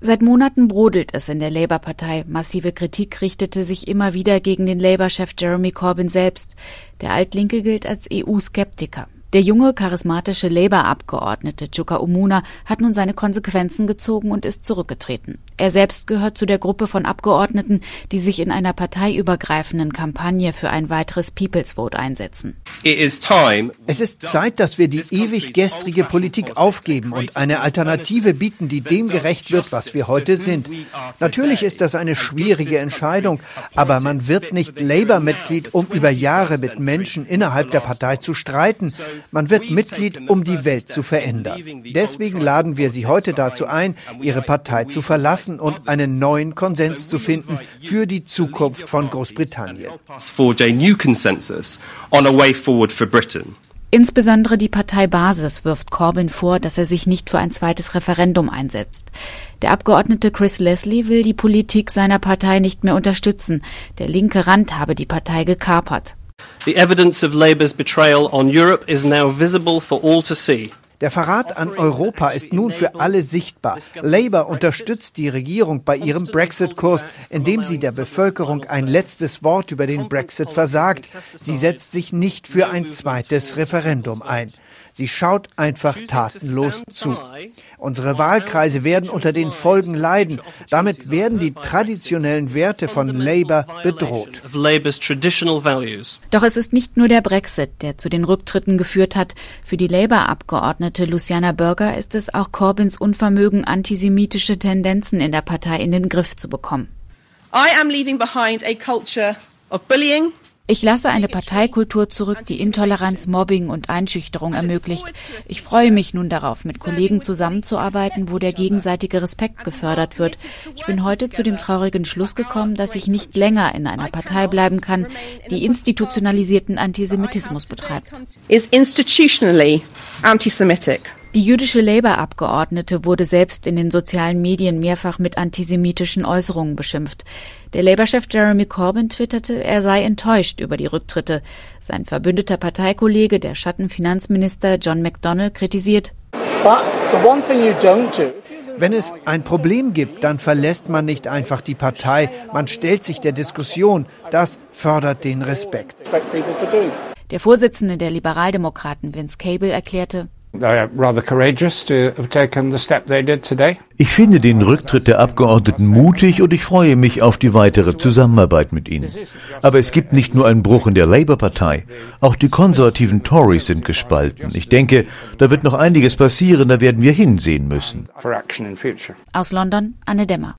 Seit Monaten brodelt es in der Labour-Partei. Massive Kritik richtete sich immer wieder gegen den Labour-Chef Jeremy Corbyn selbst. Der Altlinke gilt als EU-Skeptiker. Der junge, charismatische Labour-Abgeordnete Chuka Umunna hat nun seine Konsequenzen gezogen und ist zurückgetreten. Er selbst gehört zu der Gruppe von Abgeordneten, die sich in einer parteiübergreifenden Kampagne für ein weiteres People's Vote einsetzen. Es ist Zeit, dass wir die ewig gestrige Politik aufgeben und eine Alternative bieten, die dem gerecht wird, was wir heute sind. Natürlich ist das eine schwierige Entscheidung, aber man wird nicht Labour-Mitglied, um über Jahre mit Menschen innerhalb der Partei zu streiten. Man wird Mitglied, um die Welt zu verändern. Deswegen laden wir Sie heute dazu ein, Ihre Partei zu verlassen und einen neuen Konsens zu finden für die Zukunft von Großbritannien. Insbesondere die Parteibasis wirft Corbyn vor, dass er sich nicht für ein zweites Referendum einsetzt. Der Abgeordnete Chris Leslie will die Politik seiner Partei nicht mehr unterstützen. Der linke Rand habe die Partei gekapert. The evidence of Labour's betrayal on Europe is now visible for all to see. Der Verrat an Europa ist nun für alle sichtbar. Labour unterstützt die Regierung bei ihrem Brexit-Kurs, indem sie der Bevölkerung ein letztes Wort über den Brexit versagt. Sie setzt sich nicht für ein zweites Referendum ein. Sie schaut einfach tatenlos zu. Unsere Wahlkreise werden unter den Folgen leiden. Damit werden die traditionellen Werte von Labour bedroht. Doch es ist nicht nur der Brexit, der zu den Rücktritten geführt hat. Für die Labour-Abgeordnete Luciana Berger ist es auch Corbyns Unvermögen, antisemitische Tendenzen in der Partei in den Griff zu bekommen. I am leaving behind a culture of bullying. Ich lasse eine Parteikultur zurück, die Intoleranz, Mobbing und Einschüchterung ermöglicht. Ich freue mich nun darauf, mit Kollegen zusammenzuarbeiten, wo der gegenseitige Respekt gefördert wird. Ich bin heute zu dem traurigen Schluss gekommen, dass ich nicht länger in einer Partei bleiben kann, die institutionalisierten Antisemitismus betreibt. Is institutionally anti-Semitic. Die jüdische Labour-Abgeordnete wurde selbst in den sozialen Medien mehrfach mit antisemitischen Äußerungen beschimpft. Der Labour-Chef Jeremy Corbyn twitterte, er sei enttäuscht über die Rücktritte. Sein verbündeter Parteikollege, der Schattenfinanzminister John McDonnell, kritisiert: Wenn es ein Problem gibt, dann verlässt man nicht einfach die Partei. Man stellt sich der Diskussion. Das fördert den Respekt. Der Vorsitzende der Liberaldemokraten, Vince Cable, erklärte: Ich finde den Rücktritt der Abgeordneten mutig und ich freue mich auf die weitere Zusammenarbeit mit ihnen. Aber es gibt nicht nur einen Bruch in der Labour-Partei, auch die konservativen Tories sind gespalten. Ich denke, da wird noch einiges passieren, da werden wir hinsehen müssen. Aus London, Anne Demmer.